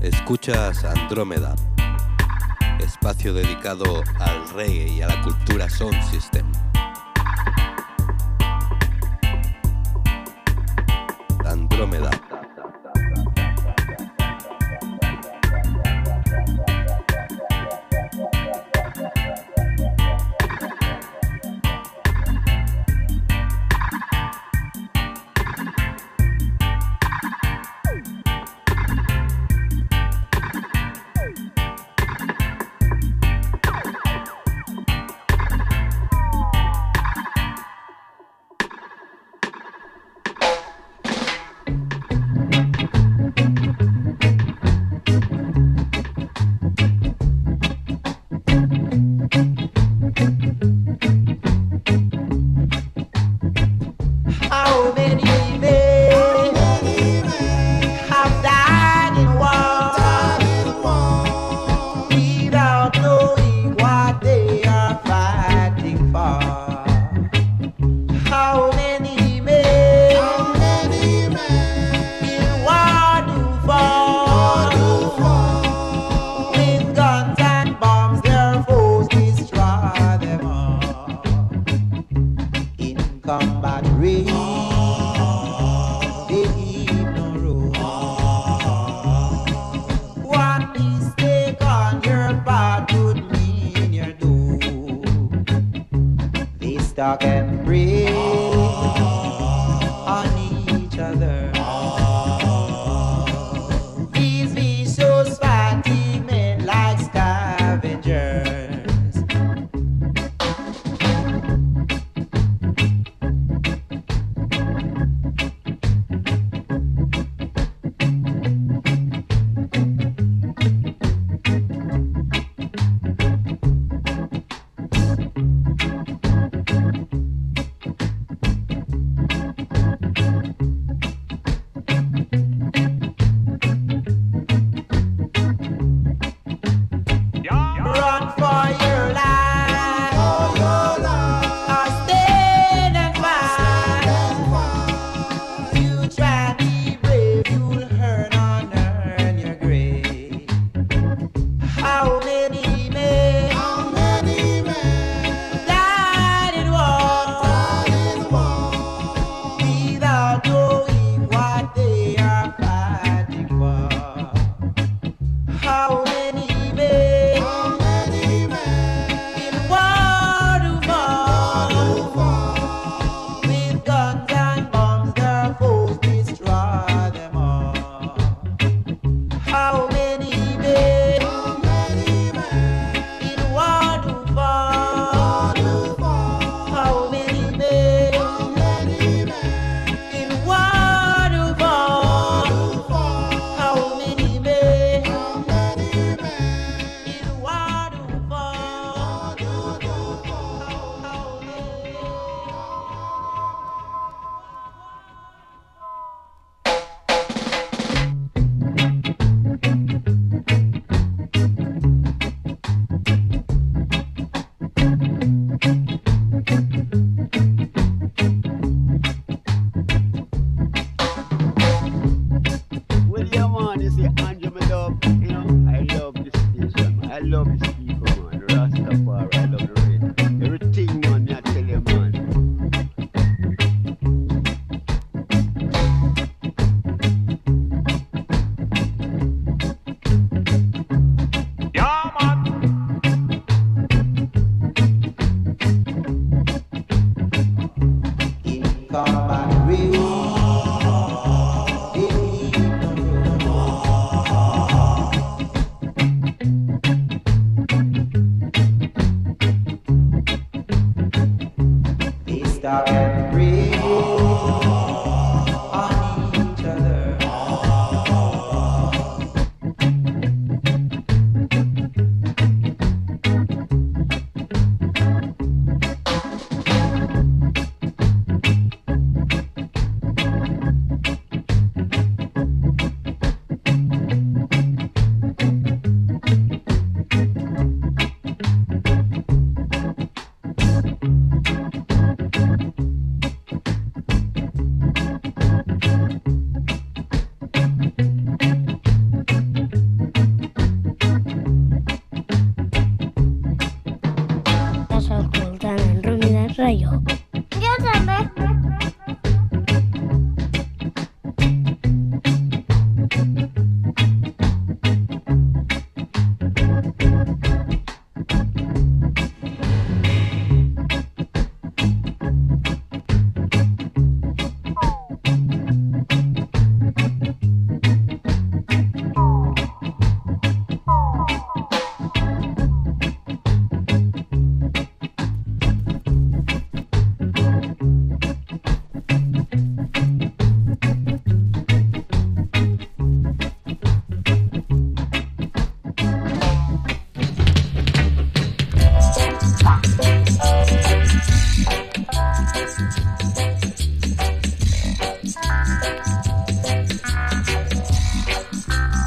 Escuchas Andrómeda, espacio dedicado al reggae y a la cultura Sound System. Andrómeda.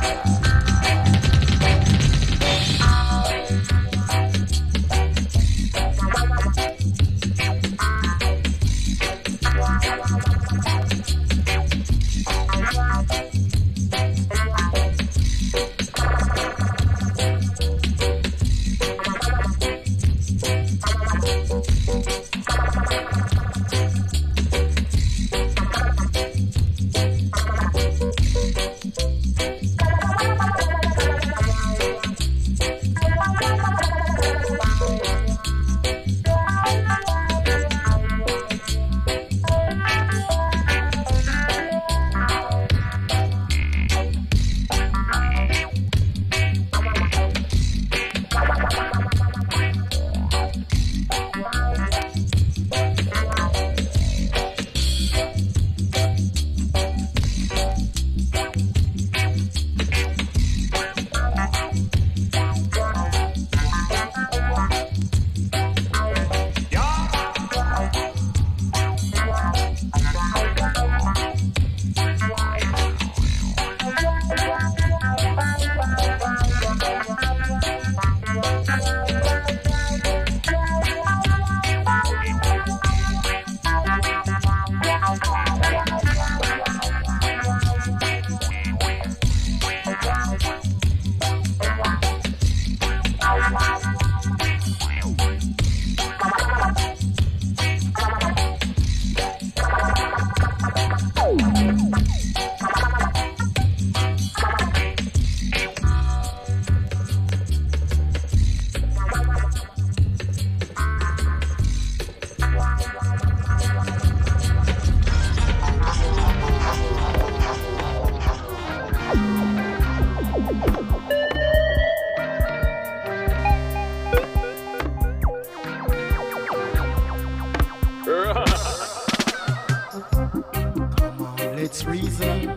let's reason.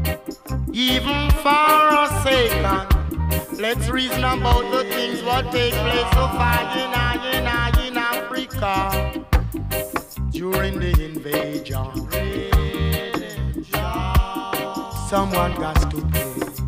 Even for a second, let's reason about the things what take place so far in Africa during the invasion. Someone got to pay.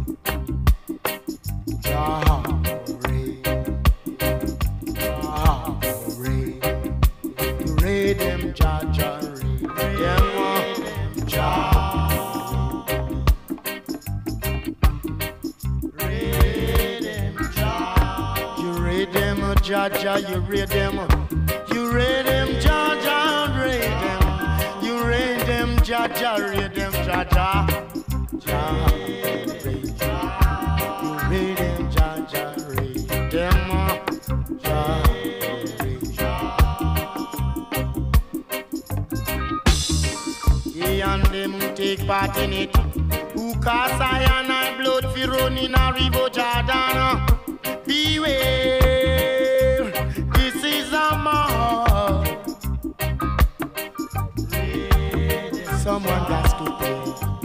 Jaja, you read them, Jaja, read them, you read them, Jaja, read them, Jaja, you read them, Jaja, read them, he and them take part in it, who cast iron and blood for running a river Jordan, beware. Someone got to pay.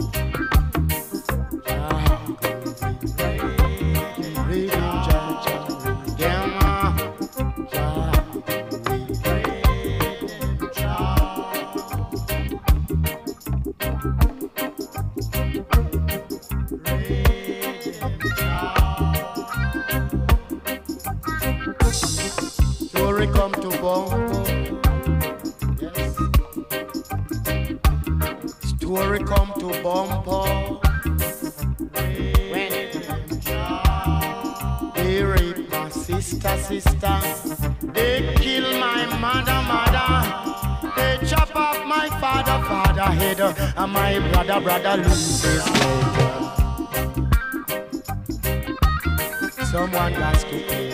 Story come to Bongo. Story come to Bumpo. When they rape my sister, they kill my mother, they chop off my father head, and my brother lose his leg. Someone has to pay.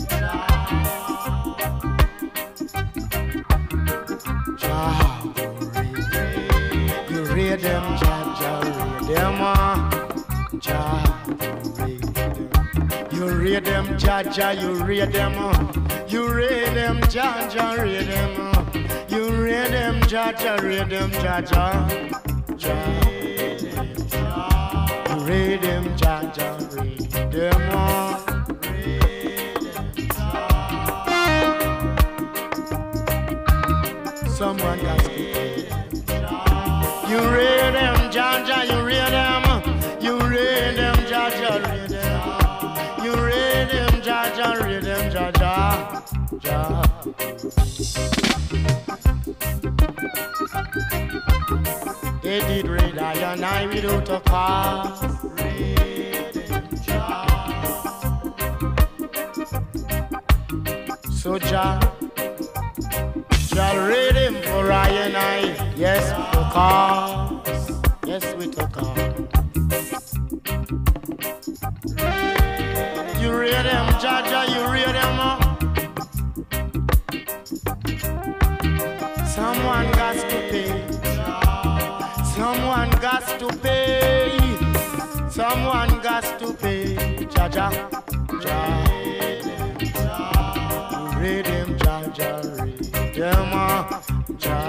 Read them, Jaja, read them, Jaja, you read them, Jaja, you read them, you read them, Jaja, read them, you read them, Jaja, read them, Jaja, you read them, Jaja, read them. Someone has to pay. You read them, Jaja, you read them, Jaja, Jah. They did raid I and I without a cause. Raid him, Jah. So Jah, Jah raid him for I and I. Yes, with a cause. Yes, with a cause. You raid him, Jah, Jah, you raid him. Someone got to pay. Someone got to pay. Someone got to pay. Jah, Jah, Jah. You read him, Jah, Jah, read him, Jah.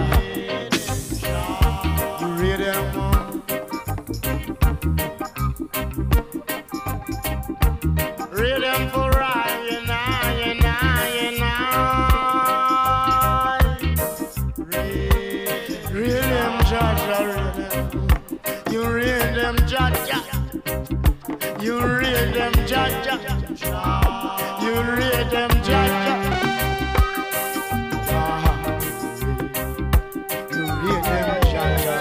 You read him, read him for I and I and I and I. Read him, Jah, Jah, read him. You read them, Jah, Jah. You read them, Jah, Jah. You read them, Jah, Jah. You read them, Jah, Jah.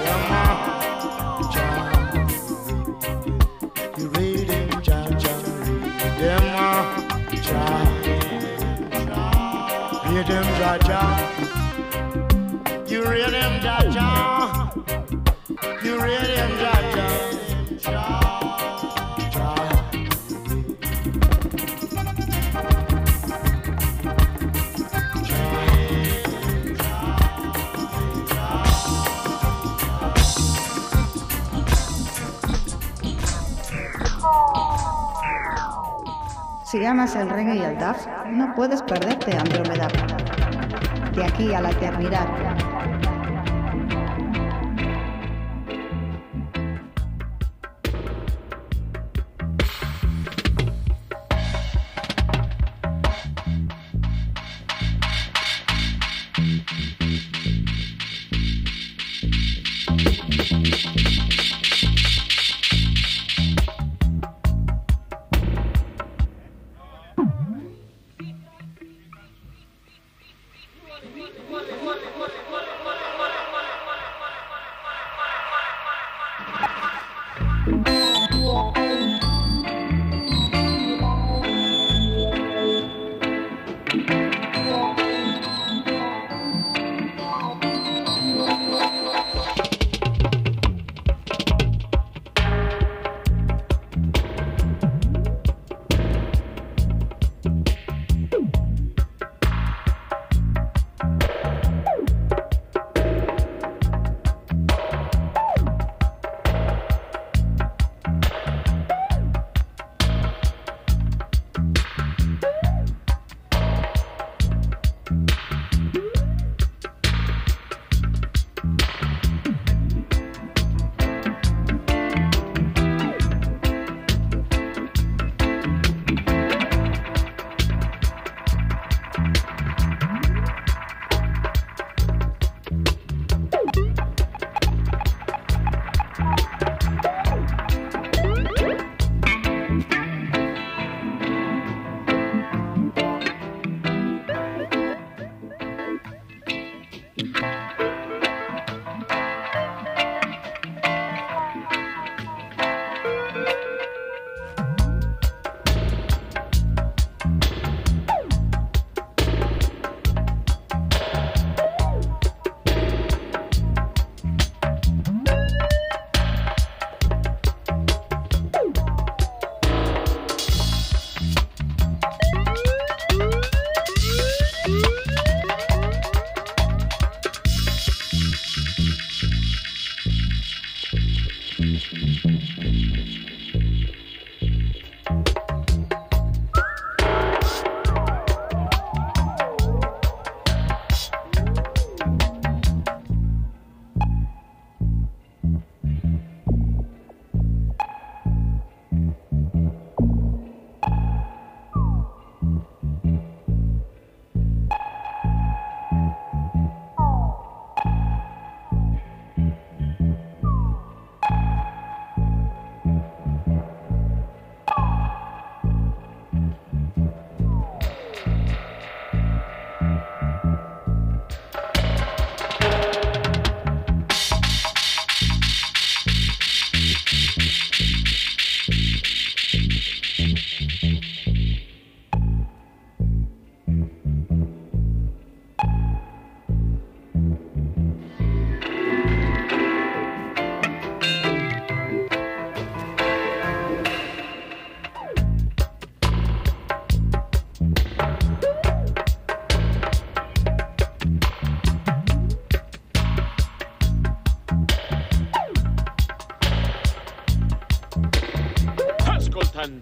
You read them, Jah, Jah. Them, Jah. Read them, Jah, Jah. You read them, Jah, Jah. You read him, Jah, Jah. Si amas el reggae y el dub, no puedes perderte Andrómeda. De aquí a la eternidad. What?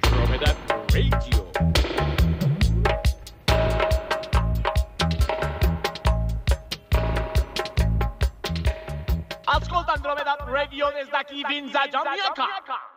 Andromeda Radio. Ascolta Andromeda Radio desde aquí, Vinza, Jamaica.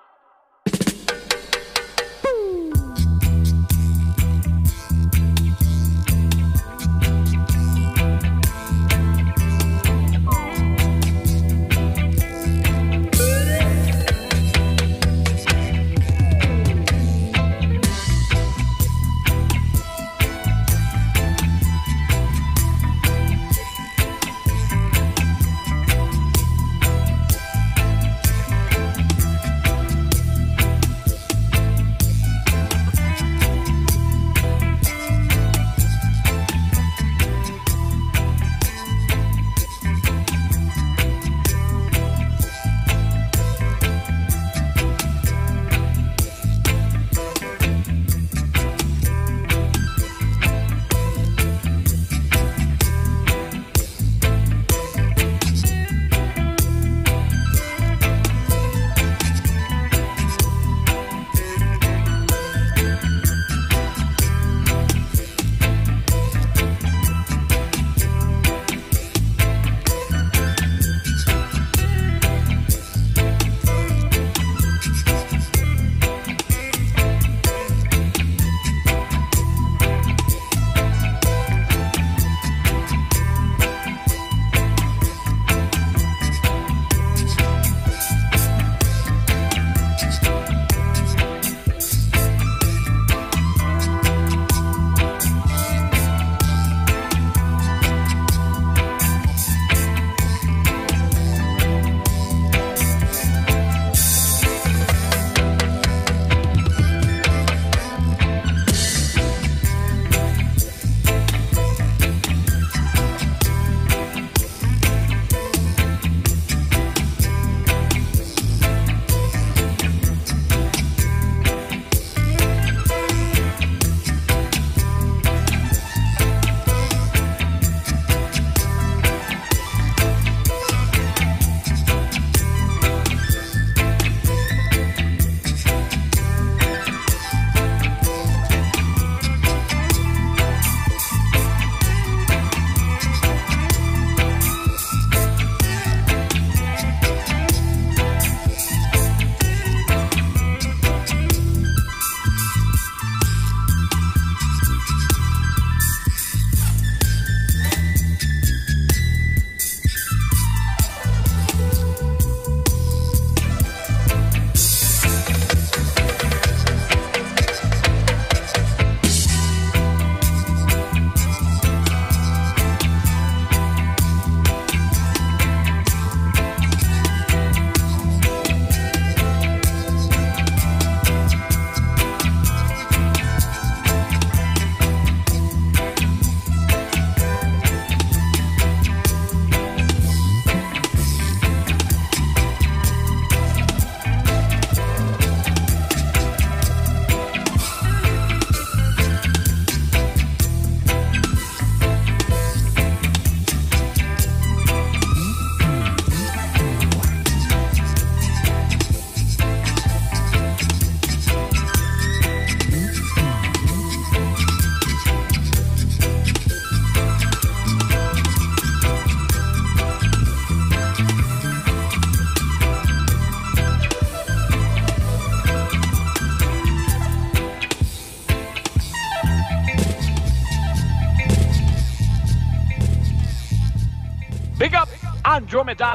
Big up Andromeda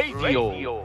Radio.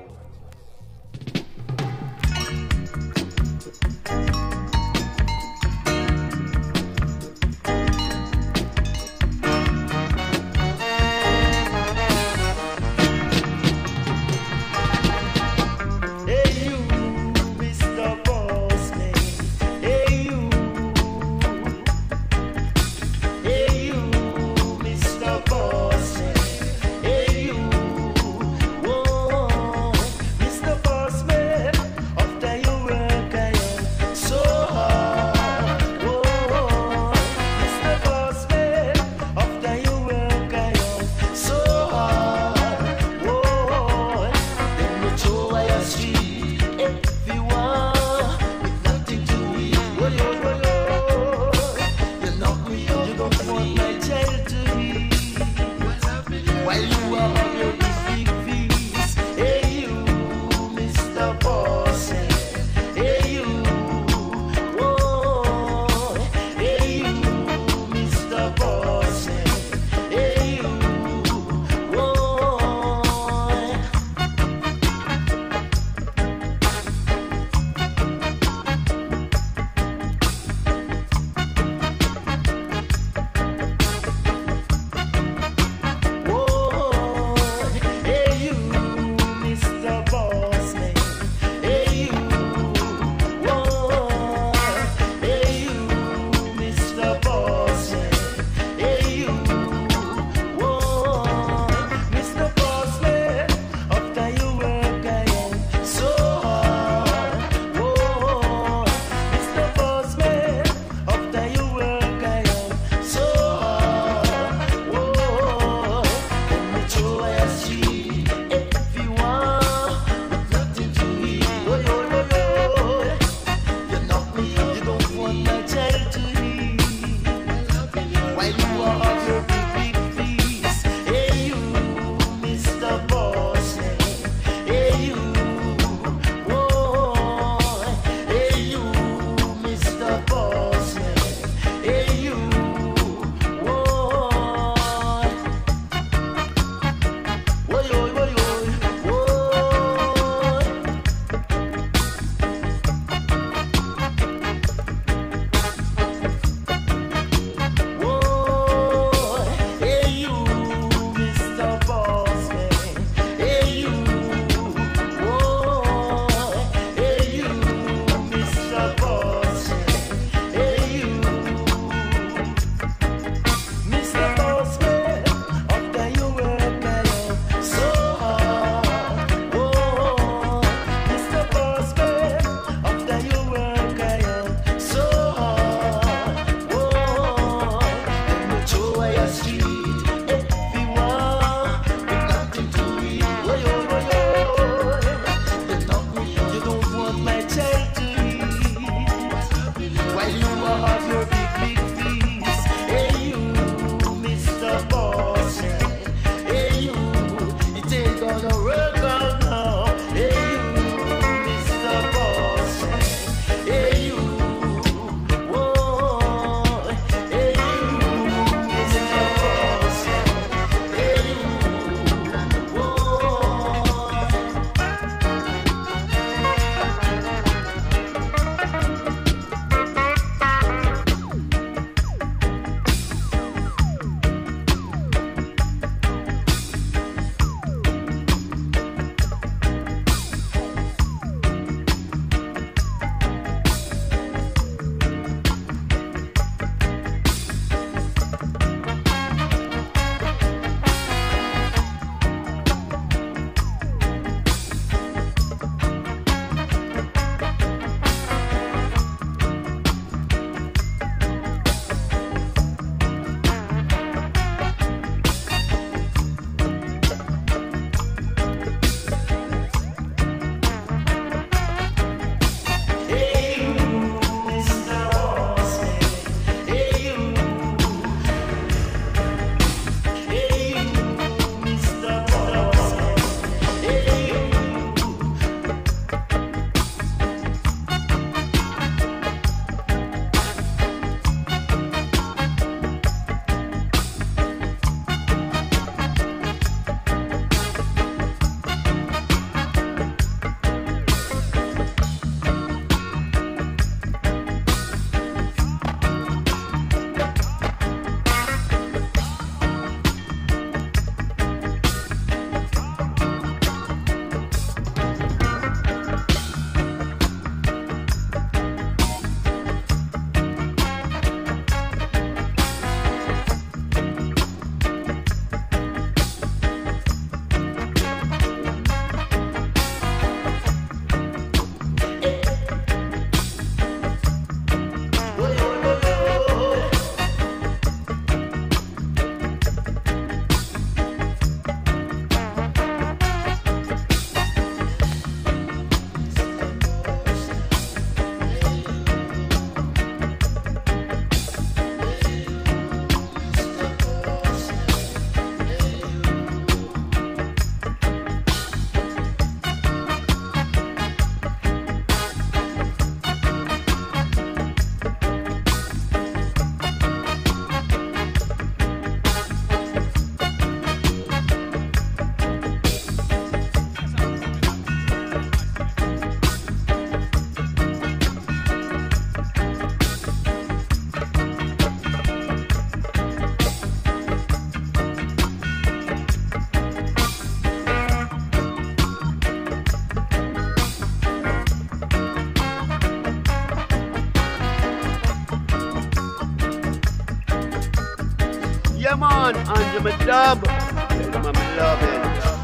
Yeah, man, under my dub. Yeah, my beloved.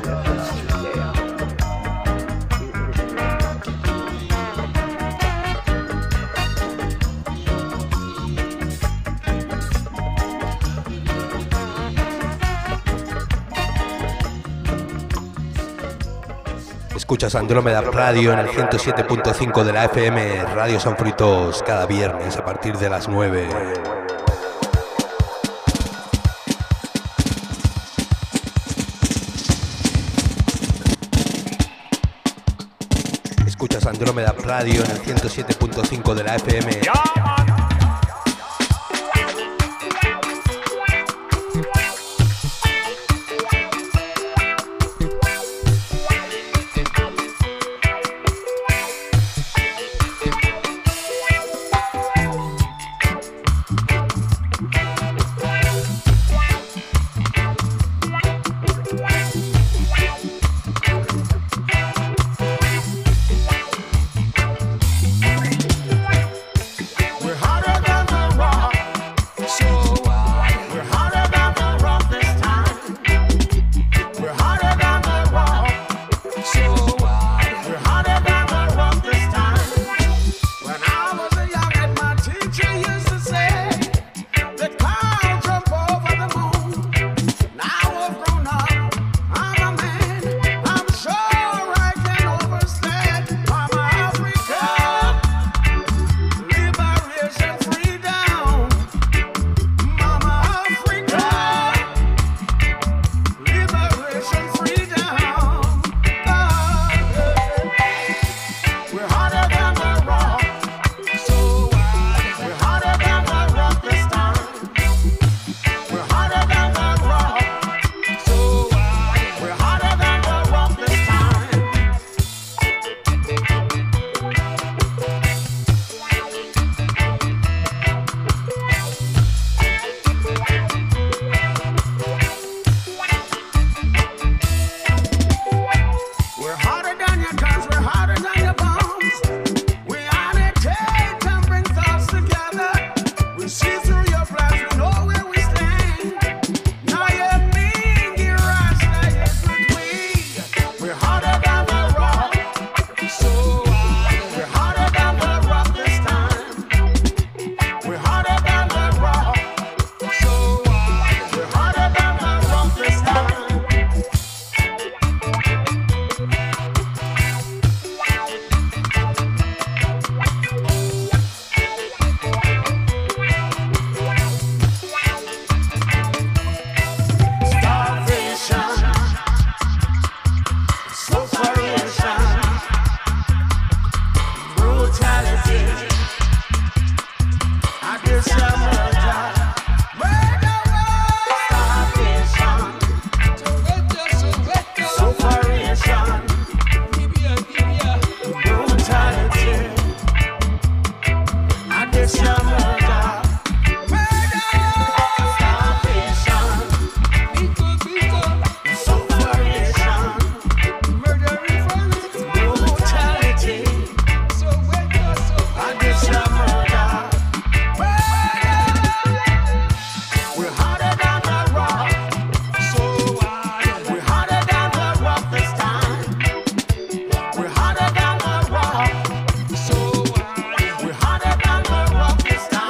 Escuchas Andrómeda Radio en el 107.5 de la FM, Radio San Fruitos, cada viernes a partir de las 9. Escuchas Andrómeda Radio en el 107.5 de la FM. We're hotter than the rock this time.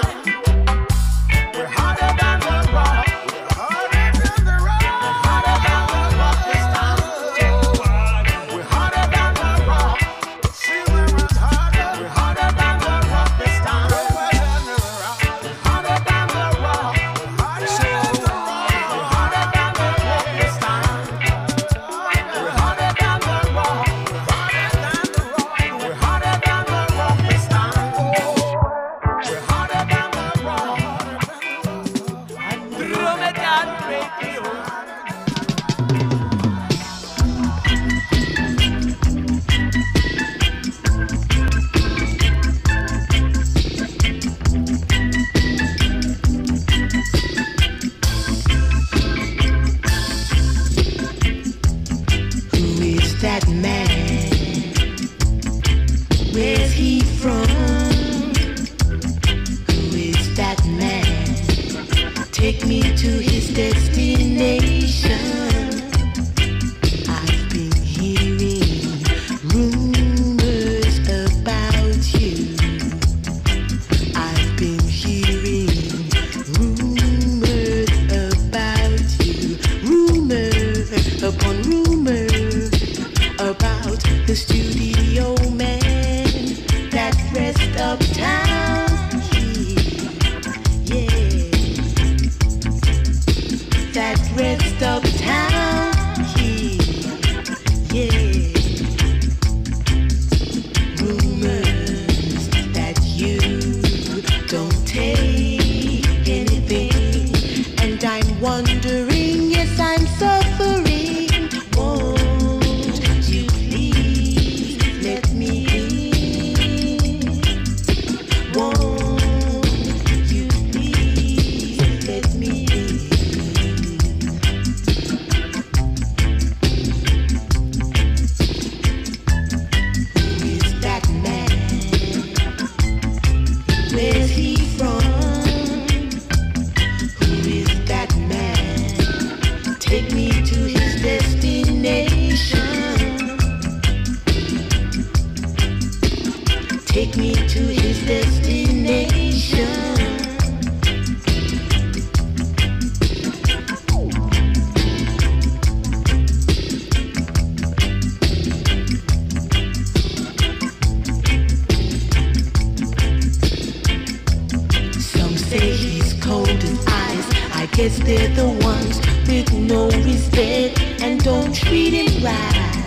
me to his destination. I've been hearing rumors about you. I've been hearing rumors about you. Rumor upon rumor about the studio man that rests uptown here. Yeah, that rests uptown here. Yeah, rumors that you don't take anything, and I'm wondering, yes, I'm suffering. Won't you please let me in? Won't you please let me in? Who is that man? Where's he from? Who is that man? Take me to his destination. Take me to his destination. Some say he's cold as ice. I guess they're the ones with no respect and don't treat him right.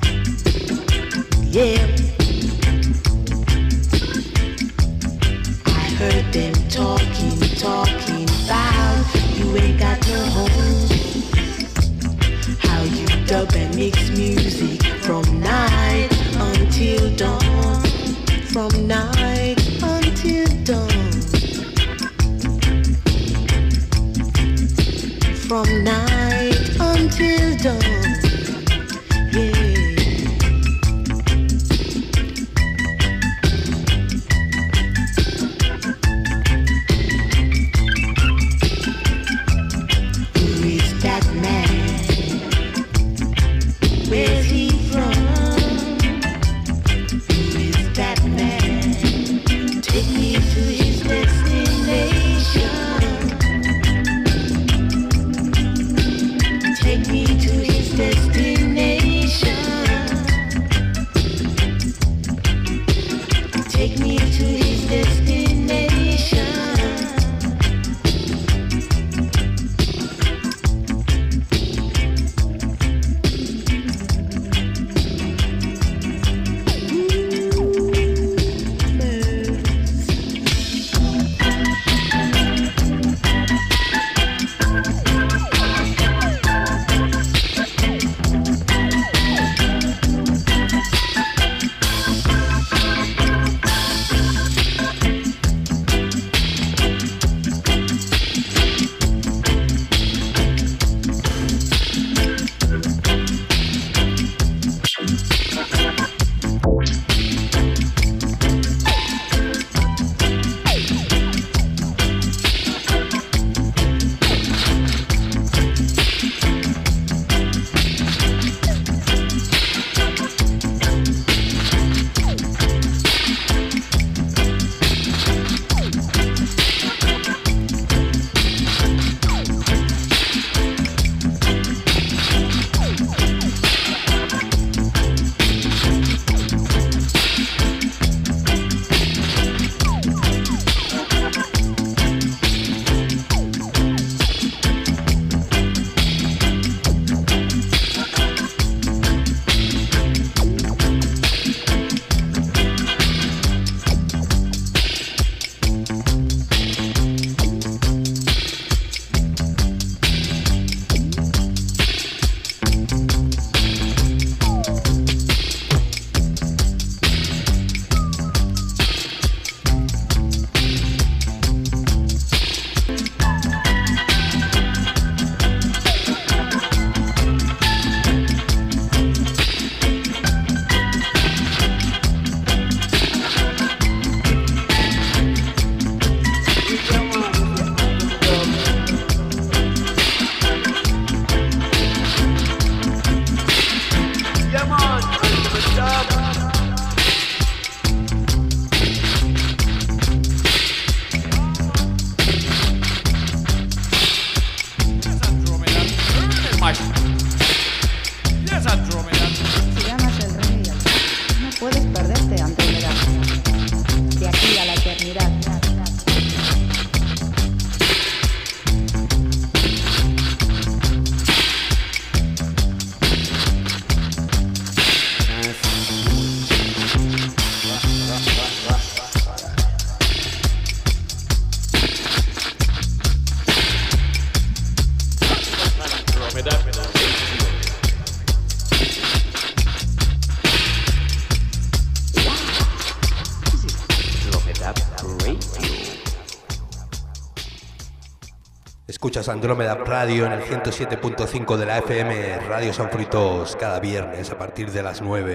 Yeah, I heard them talking about you ain't got no home. How you dub and mix music from night until dawn. From night until dawn. From night until dawn. Yeah. Who is that man? Where's he from? Who is that man? Take me to his destination. Take me to his destination. Escuchas Andrómeda Radio en el 107.5 de la FM, Radio San Fruitos, cada viernes a partir de las 9.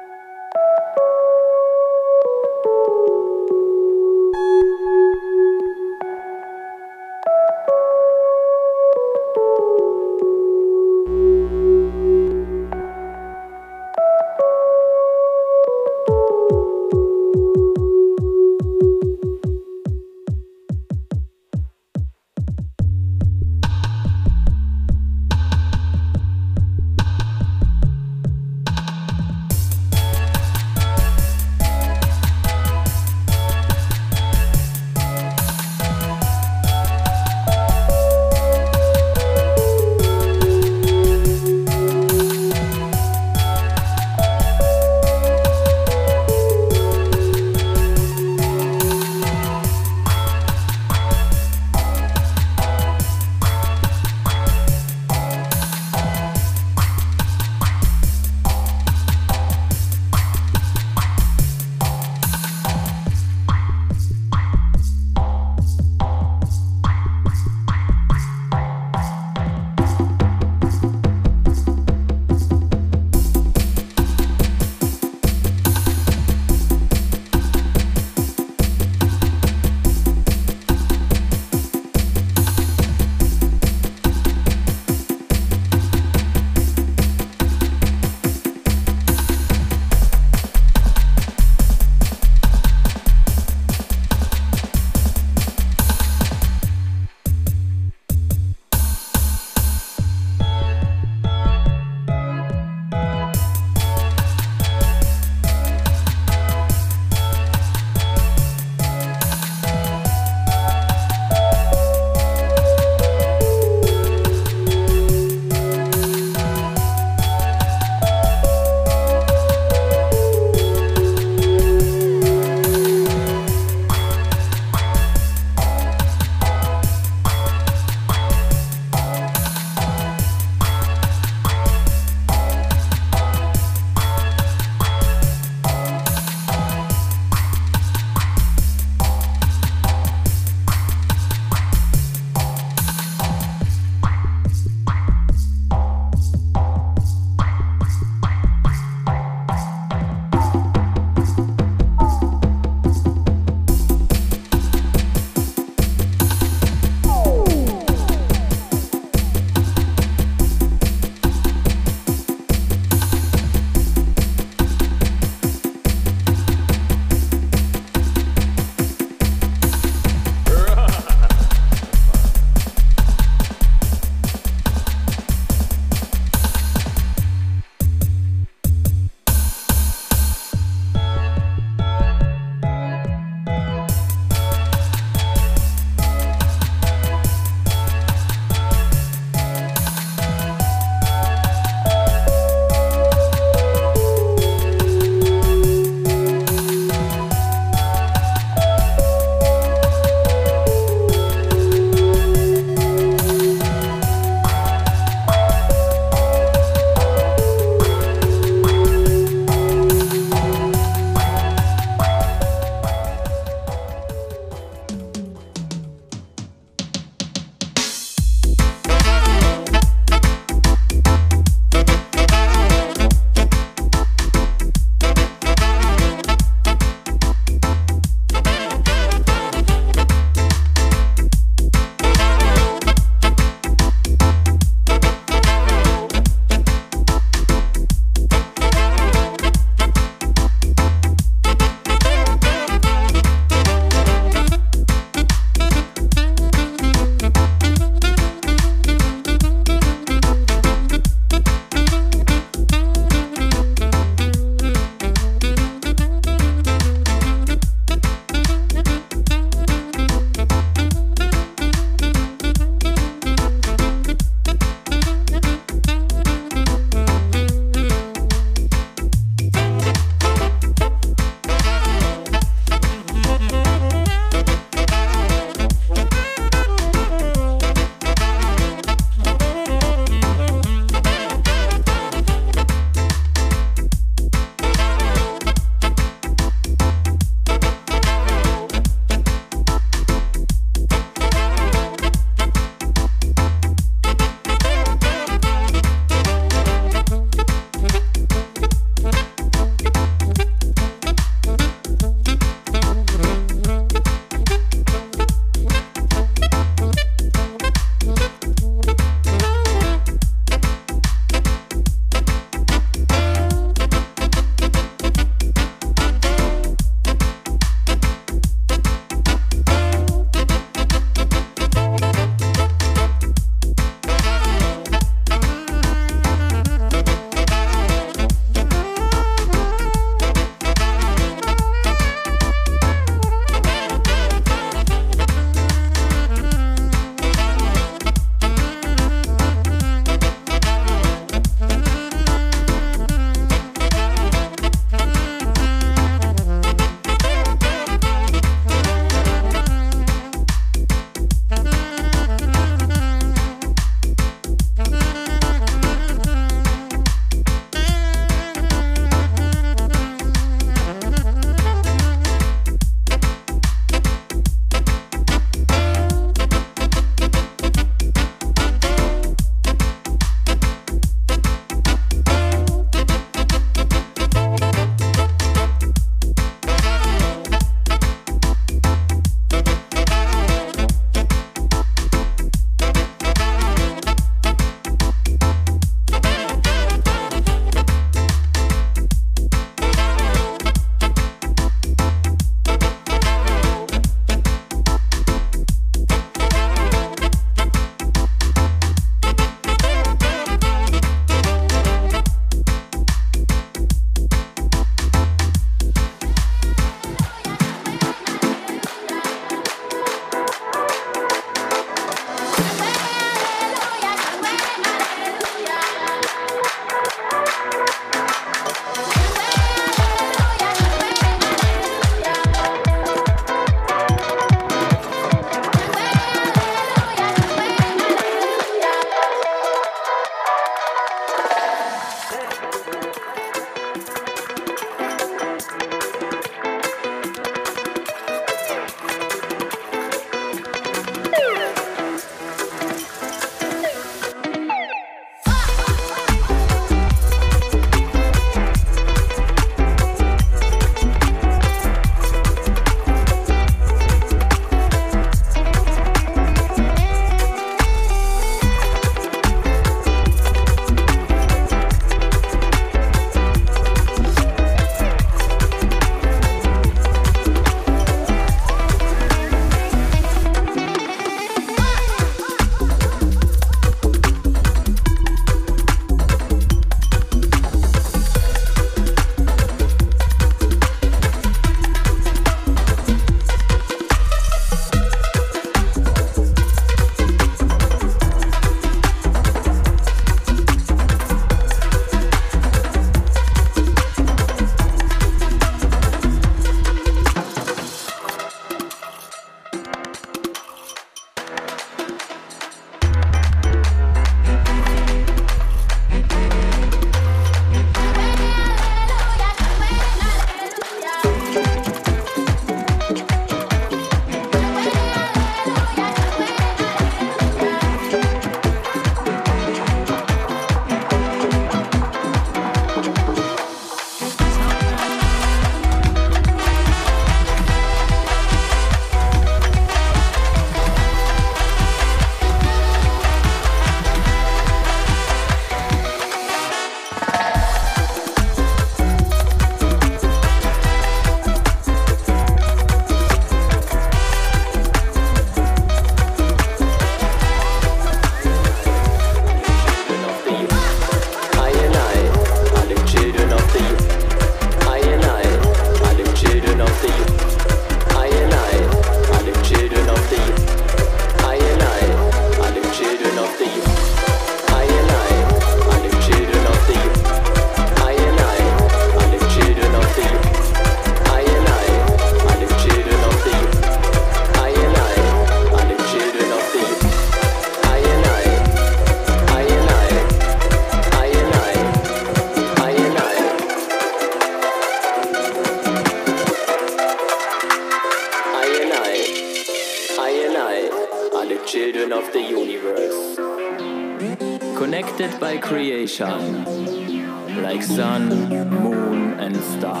set by creation, like sun, moon, and star.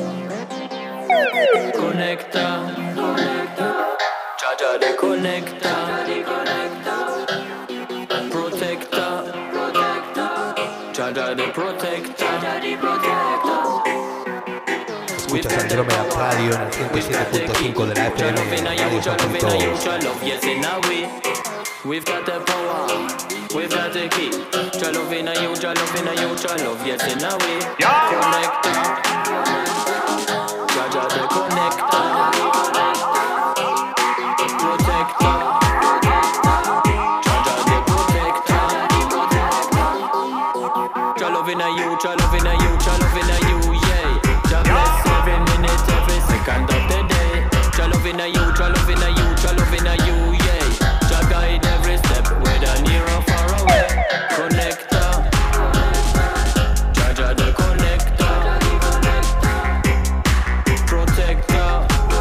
Connector, Jaja the connector, protector, Jaja the protector. Escuchas Andrómeda Radio en el 107.5 de la FM, Radio San Francisco. We've got the power, we've got the key. Jah love inna you, Jah love inna you, Jah love yes in a way. Connector, Jah the connector, protector, Jah the protector. Jah love inna you, Jah love inna you, Jah love inna you, yeah. Jah bless every minute, every second of the day. Jah love inna you, Jah love inna you, Jah love inna you, yeah. Jah guide every step, whether near or far away. Connector, Jah the connector, protector,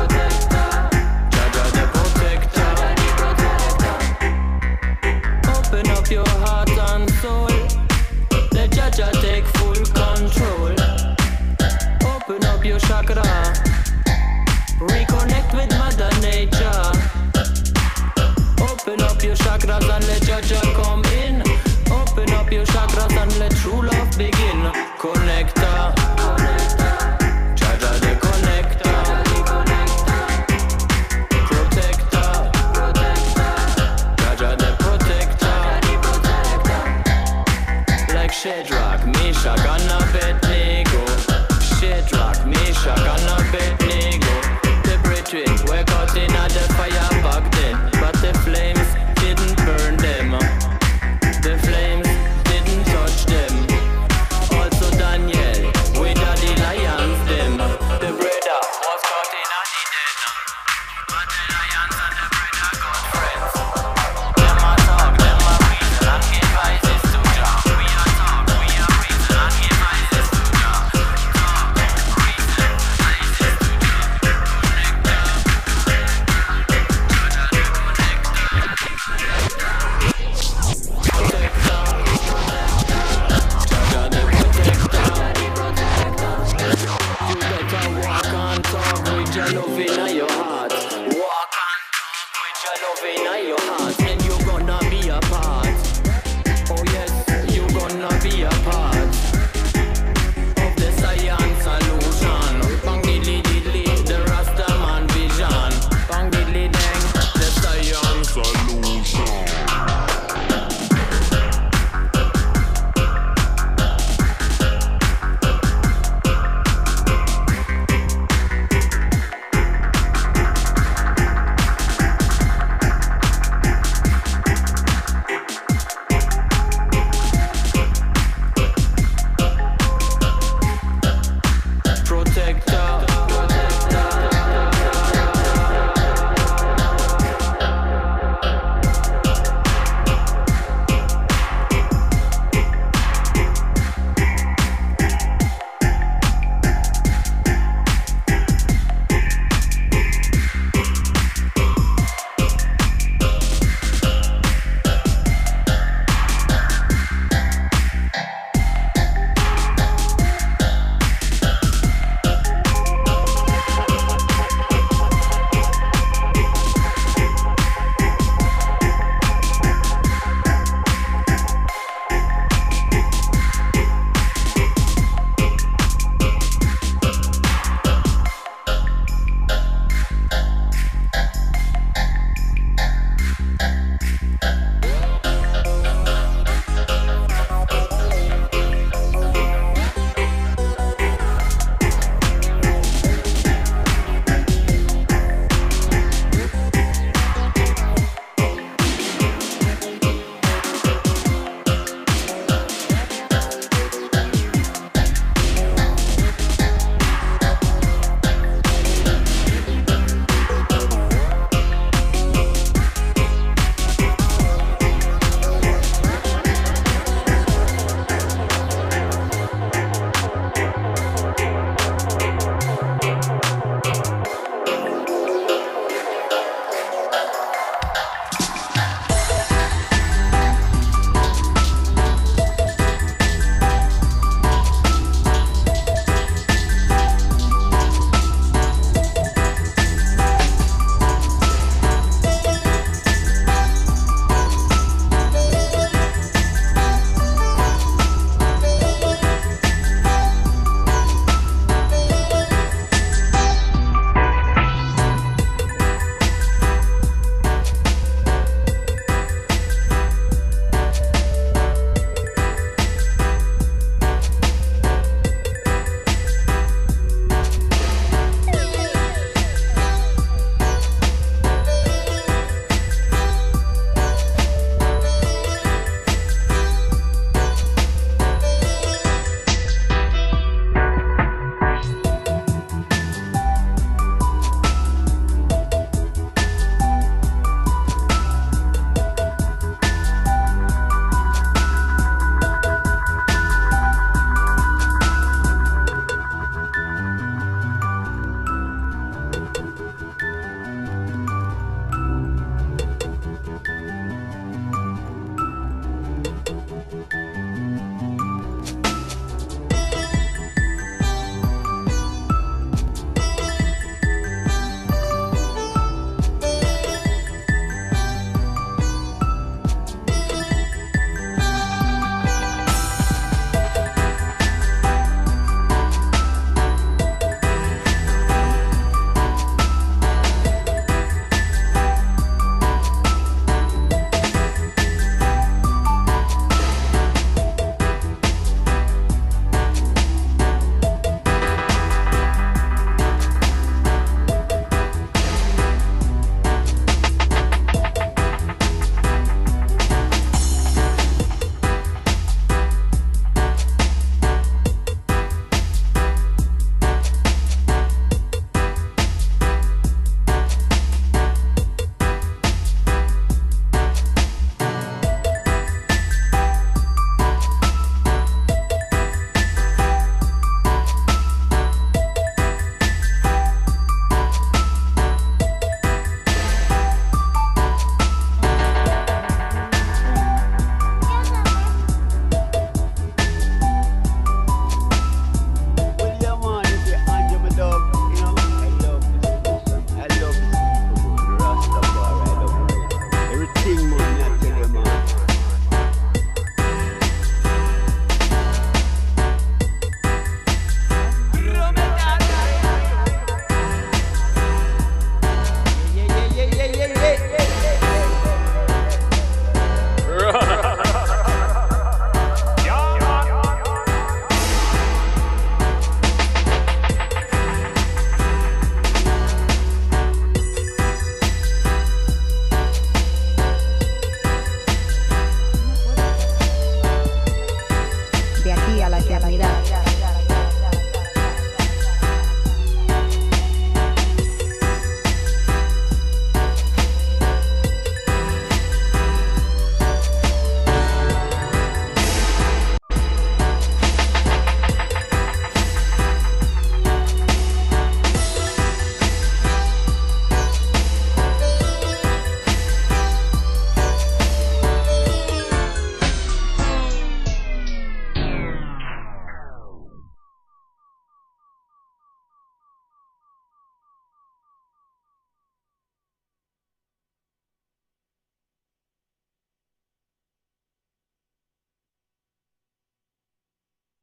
Jah the protector. Open up your heart and soul, let Jah take full control. Open up your chakra, reconnect with Mother Nature. Open up your chakras and let Jaja come in. Open up your chakras and let true love begin. Connector, Jaja the connector, protector, Jaja the protector. Like Shadrach, Meshach and Abednego. Shadrach, Meshach and Abednego. The brethren were caught in the fire back then, but the flames didn't burn them. The flames didn't touch them. Also Daniel, with the lions them. The brother was caught in the den, but the lions and the brother got friends. Them a talk, them a reason and give advices to Jah. We a talk, we a reason and give advices to eternidad.